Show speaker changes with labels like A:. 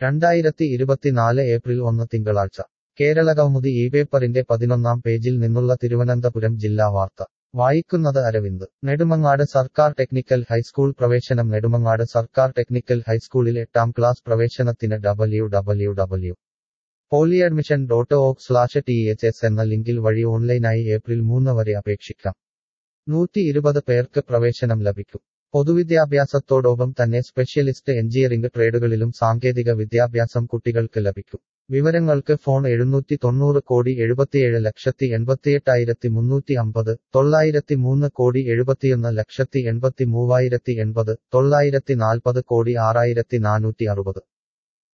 A: 2024 April 1 തിങ്കളാഴ്ച കേരളകൗമുദി ഈ പേപ്പറിന്റെ 11-ാം പേജിൽ നിന്നുള്ള തിരുവനന്തപുരം ജില്ലാ വാർത്ത വായിക്കുന്നത് അരവിന്ദ്. നെടുമങ്ങാട് സർക്കാർ ടെക്നിക്കൽ ഹൈസ്കൂൾ പ്രവേശനം. നെടുമങ്ങാട് സർക്കാർ ടെക്നിക്കൽ ഹൈസ്കൂളിൽ 8ാം ക്ലാസ് പ്രവേശനത്തിന് www.polyadmission.org/THS എന്ന ലിങ്കിൽ വഴി ഓൺലൈനായി ഏപ്രിൽ 3 വരെ അപേക്ഷിക്കാം. 120 പേർക്ക് പ്രവേശനം ലഭിക്കും. പൊതുവിദ്യാഭ്യാസത്തോടൊപ്പം തന്നെ സ്പെഷ്യലിസ്റ്റ് എഞ്ചിനീയറിംഗ് ട്രേഡുകളിലും സാങ്കേതിക വിദ്യാഭ്യാസം കുട്ടികൾക്ക് ലഭിക്കും. വിവരങ്ങൾക്ക് ഫോൺ 790,77,88,350, 903,71,78,30,940,60,460.